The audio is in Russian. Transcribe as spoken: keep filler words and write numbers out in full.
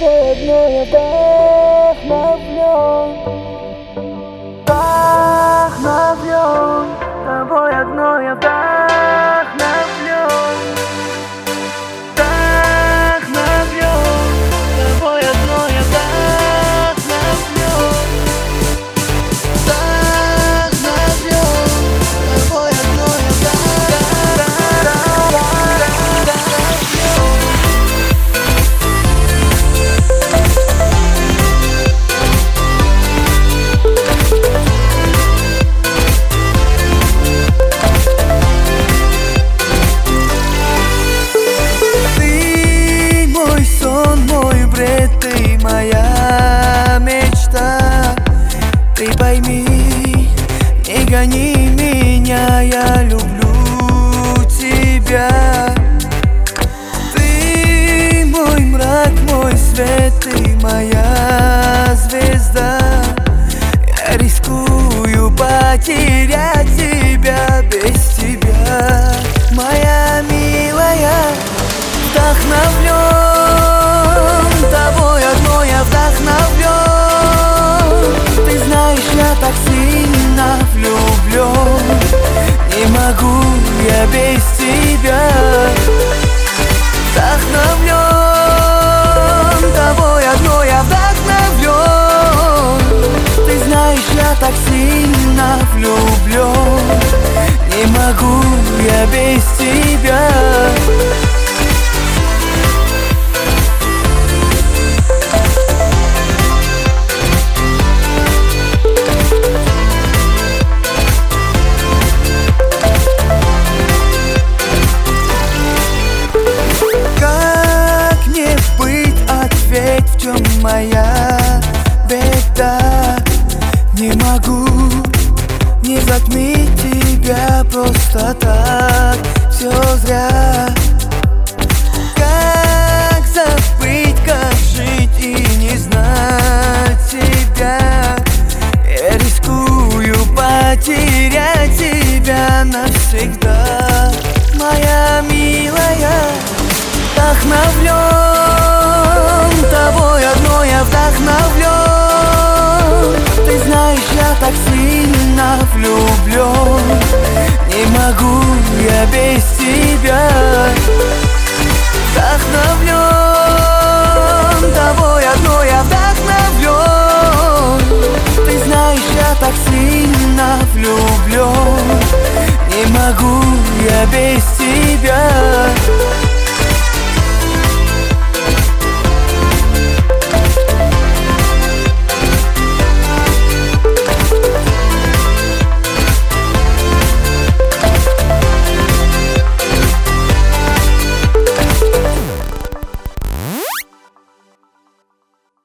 тобой одной я вдохновлен, вдохновлен, тобой одной я вдохновлен, вдохновлен, тобой одной я вдохновлен, вдохновлен, тобой одной я ты моя мечта, ты пойми, не гони меня, я люблю тебя. Ты мой мрак, мой свет, ты моя звезда. Я рискую потерять тебя без тебя, моя милая, вдохновлен. Тобой одной я вдохновлен. Ты знаешь, я так сильно влюблен. Не могу я без тебя. Вдохновлен. Тобой одной я вдохновлен. Ты знаешь, я так сильно влюблен. Не могу я без тебя. В чем моя беда? Не могу не затмить тебя просто так, все зря. Как забыть, как жить и не знать тебя? Я рискую потерять тебя навсегда, моя милая, вдохновлен. Тобой одной я вдохновлен. Ты знаешь, я так сильно влюблен. Не могу я без тебя.